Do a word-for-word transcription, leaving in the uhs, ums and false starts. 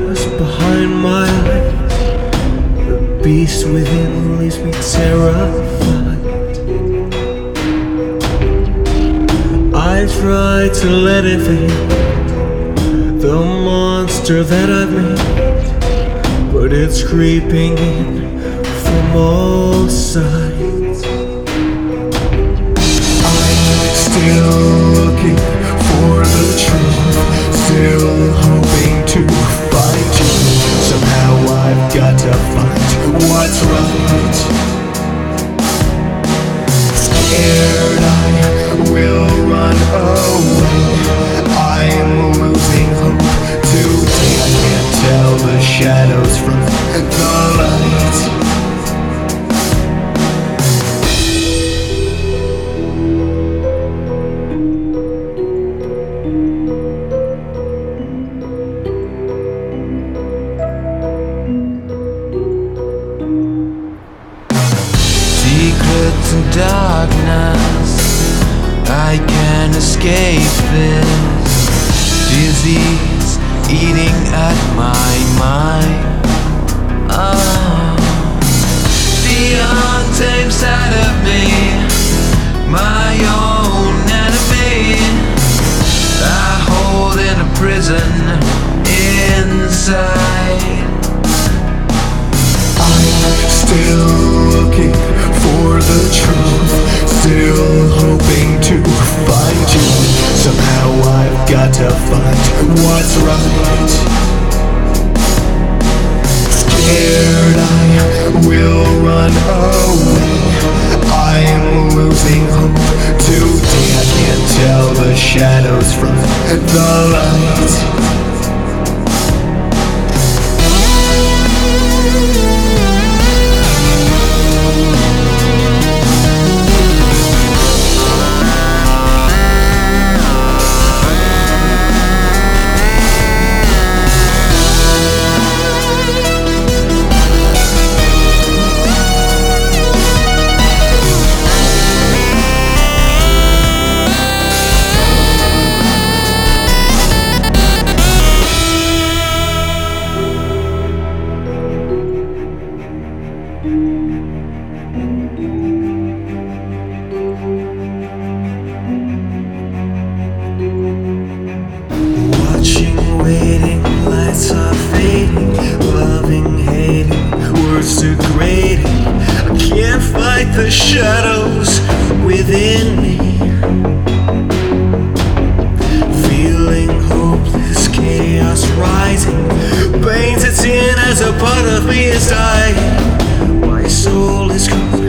shadows behind my eyes. The beast within leaves me terrified. I try to let it fade, the monster that I've made, but it's creeping in from all sides. I'm still looking for the truth, still hoping to find you. Somehow I've got to find what's right. Scared I will run away, I'm losing hope. Today I can't tell the shadows from the light. Secrets and darkness, I can't escape this disease eating at my mind. Oh, the untamed side of me, my own enemy, I hold in a prison inside. I'm still looking for the truth, still hoping to find you. Somehow I've got to find what's right. Scared I will run away, I'm losing hope. Today I can't tell the shadows from the light. Waiting, lights are fading, loving, hating, words degrading. I can't fight the shadows within me. Feeling hopeless, chaos rising, painted in as a part of me is dying. My soul is